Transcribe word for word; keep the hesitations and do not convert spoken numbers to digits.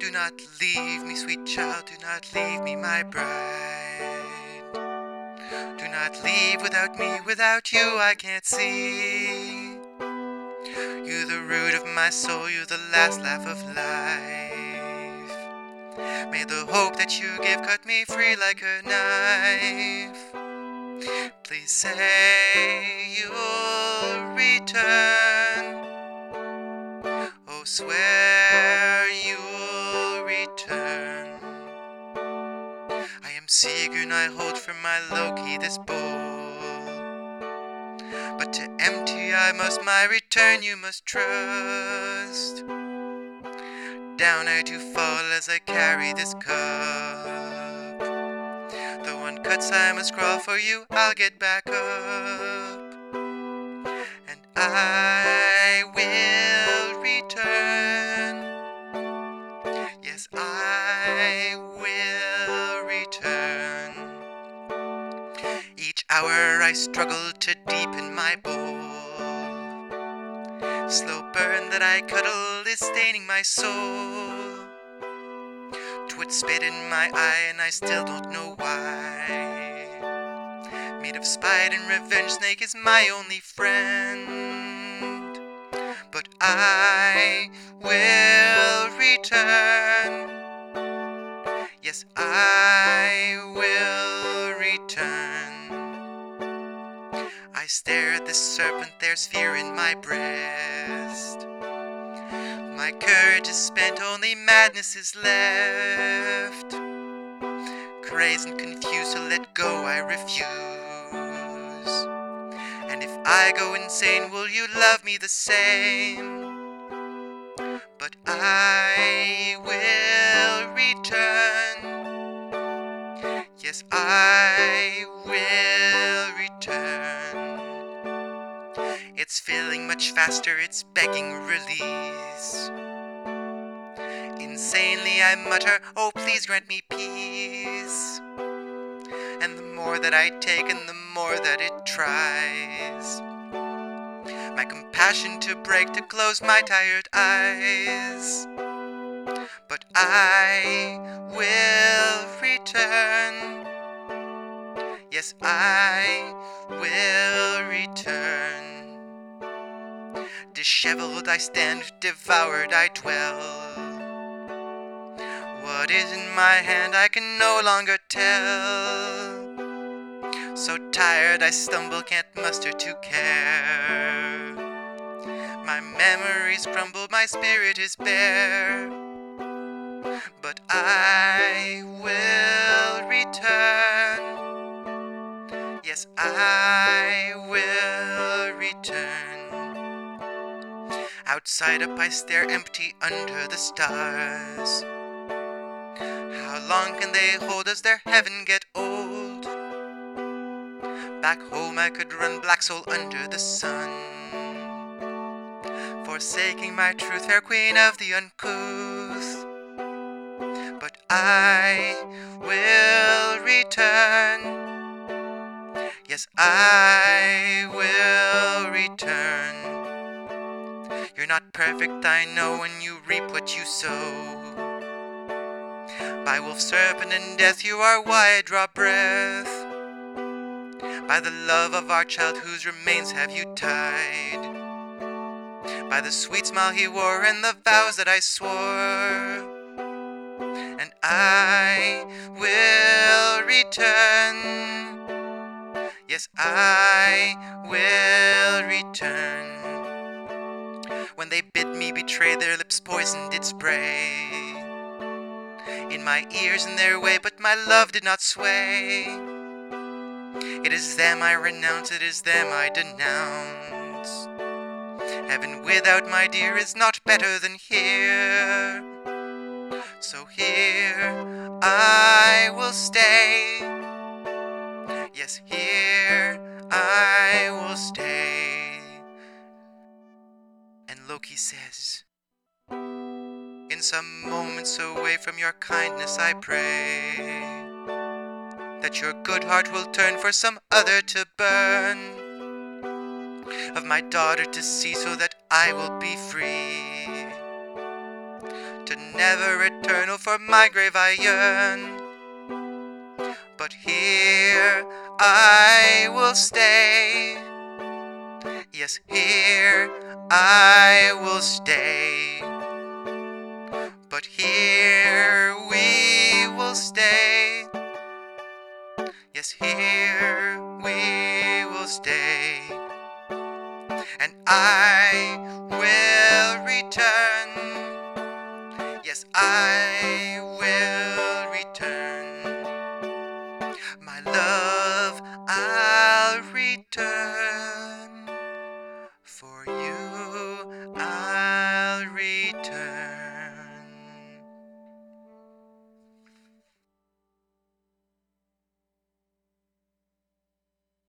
Do not leave me, sweet child, do not leave me, my bride. Do not leave without me, without you I can't see. You're the root of my soul, you're the last laugh of life. May the hope that you give cut me free like a knife. Please say you'll return. Oh, swear you'll return. I am Sigurd, I hold from my Loki this bowl. But to empty I must my return you must trust. Down I do fall as I carry this cup. Though one cuts I must crawl for you, I'll get back up. And I will return. Yes, I will return. Each hour I struggle to deepen my bowl. Slow burn that I cuddle is staining my soul. Twit spit in my eye and I still don't know why. Made of spite and revenge, snake is my only friend. But I will return. Yes, I will return. I stare at this serpent, there's fear in my breast. My courage is spent, only madness is left. Crazed and confused, to let go I refuse. And if I go insane, will you love me the same? But I will return. Yes, I will return. It's filling much faster, it's begging release. Insanely I mutter, oh please grant me peace. And the more that I take and the more that it tries, my compassion to break, to close my tired eyes. But I will return. Yes, I will return. Disheveled I stand, devoured I dwell. What is in my hand I can no longer tell. So tired I stumble, can't muster to care. My memories crumble, my spirit is bare. But I will return. Yes, I will return. Outside up I stare empty under the stars. How long can they hold? Does their heaven get old? Back home I could run, black soul under the sun, forsaking my truth, fair queen of the uncouth. But I will return. Yes, I will return. You're not perfect, I know, when you reap what you sow. By wolf, serpent, and death you are why I draw breath. By the love of our child whose remains have you tied. By the sweet smile he wore and the vows that I swore. And I will return. Yes, I will return. When they bid me betray, their lips poison did spray in my ears in their way, but my love did not sway. It is them I renounce, it is them I denounce. Heaven without my dear is not better than here. So here I will stay. Yes, here I will stay. And Loki says, in some moments away from your kindness I pray, that your good heart will turn for some other to burn, of my daughter to see, so that I will be free. to never return. Oh, for my grave I yearn. But here I will stay. Yes, here I will stay. But here we will stay. Yes, here we will stay. And I will return. Yes, I will return. My love, I'll return.